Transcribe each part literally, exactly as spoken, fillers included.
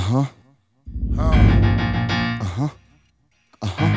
Uh-huh. Uh-huh. Uh-huh.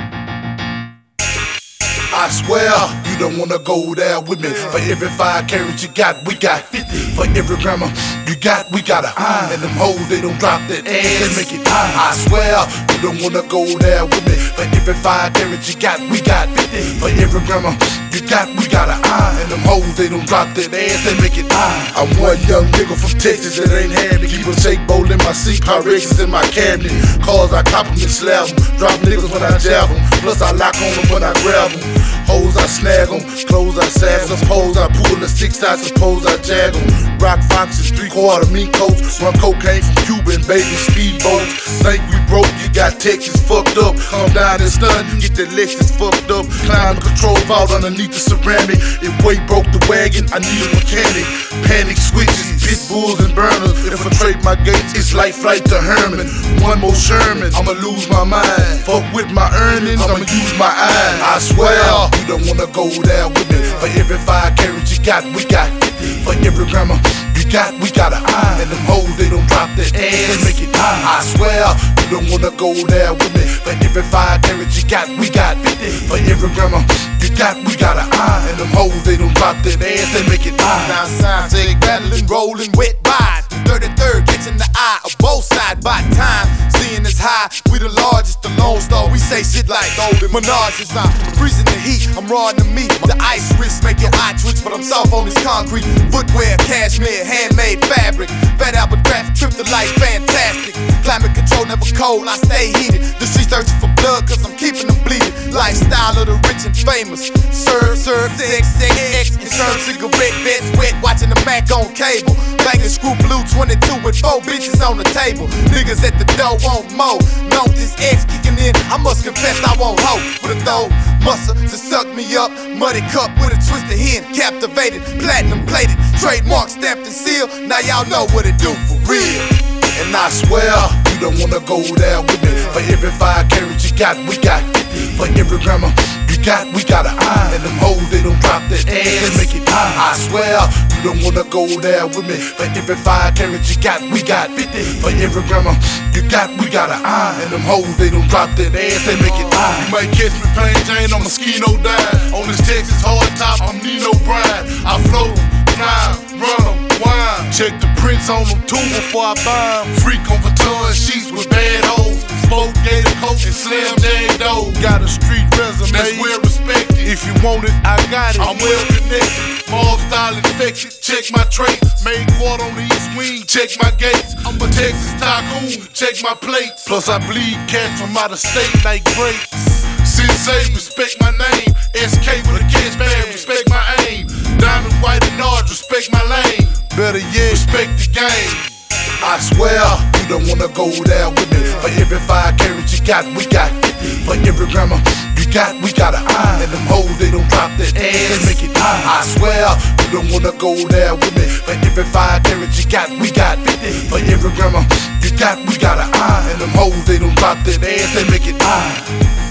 I swear, you don't wanna go there with me. For every five carats you got, we got fifty. For every grandma you got, we got a eye. And them hoes, they don't drop that ass, they make it high. I swear, you don't wanna go there with me. For every five carats you got, we got fifty. For every grandma you got, we got a eye. And them hoes, they don't drop that ass, they make it high. I'm one young nigga from Texas that ain't had to keep a shake bowl in my seat, Pyrex in my cabinet. Cars I cop 'em and slap 'em, drop niggas when I jab 'em. Plus I lock on 'em when I grab 'em. Hoes I snag 'em, clothes I sag 'em. Suppose I pull the six, I suppose I jag 'em. Rock foxes, three quarter mink coats. Run cocaine from Cuba and baby speedboats. Think we broke, you got Texas fucked up. Come down and stun, get that Lexus fucked up. Climb the control vault underneath the ceramic. If weight broke the wagon, I need a mechanic. Panic switches, pit bulls and burners. Infiltrate my gates, it's like flight to Herman. One more Sherman, I'ma lose my mind. Fuck with my earnings, I'ma use my eyes. I swear, you don't wanna go there with me. For every five carats you got, we got fifty. For every grandma you got, we got an eye. And them hoes, they don't drop that ass, they make it high. I swear, you don't wanna go there with me. For every five carats you got, we got fifty. For every grandma you got, we got an eye. And them hoes, they don't drop that ass, they make it high. Now signs take rattling, rolling, wet by thirty-third, catching the eye of both sides by time. Seeing as high, we the largest, the Lone Star. We say shit like golden menages. I'm freezing the heat, I'm raw in the meat. The ice wrist make your eye twitch, but I'm soft on this concrete. Footwear, cashmere, handmade fabric. Fat Albert graphic, trip the life, fantastic. Climate control, never cold, I stay heated. The streets searching for blood, cause I'm keeping them bleeding. Lifestyle of the rich and famous. Serve, serve, sex, sex, X, and serve cigarette beds wet, watching the Mac on cable. Banging screw blue twenty-two with four bitches on the table. Niggas at the door want more. Know this X kicking in, I must confess I won't hope. With a throw muscle to suck me up. Muddy cup with a twisted hen, captivated, platinum plated, trademark stamped and sealed. Now y'all know what it do for real. And I swear, you don't wanna go there with me. For every five carats you got, we got fifty. For every grandma you got, we got an eye. And them hoes, they don't drop that ass, they make it high. I swear, you don't wanna go there with me. For every five carats you got, we got fifty. For every grandma you got, we got an eye. And them hoes, they don't drop that ass, they make it high. You might catch me plain Jane on Mosquito Dive. On this Texas hard top, I'm Nino Bride. I float 'em, fly 'em, run 'em, wine. Check the prints on them too before I buy 'em. Freak on Vuitton sheets with bad hoes. Smoke gator coat and slam dang dough. Got a street resume, that's well respected. If you want it, I got it. I'm well connected. Mob style infected. Check my traits. Made quart on the east wing. Check my gates. I'm a Texas tycoon. Check my plates. Plus I bleed cats from out of state like grapes. Sensei, respect my name. S K with a catch bag, respect my aim. Diamond white and orange, respect my lane. Better yet, respect the game. I swear, you don't wanna go there with me. For every five carats you got, we got fifty. For every grandma you got, we got an eye. And them hoes, they don't drop that ass, they make it high. I swear, you don't wanna go there with me. For every five carats you got, we got fifty. For every grandma you got, we got an eye. And them hoes, they don't drop that ass, they make it high.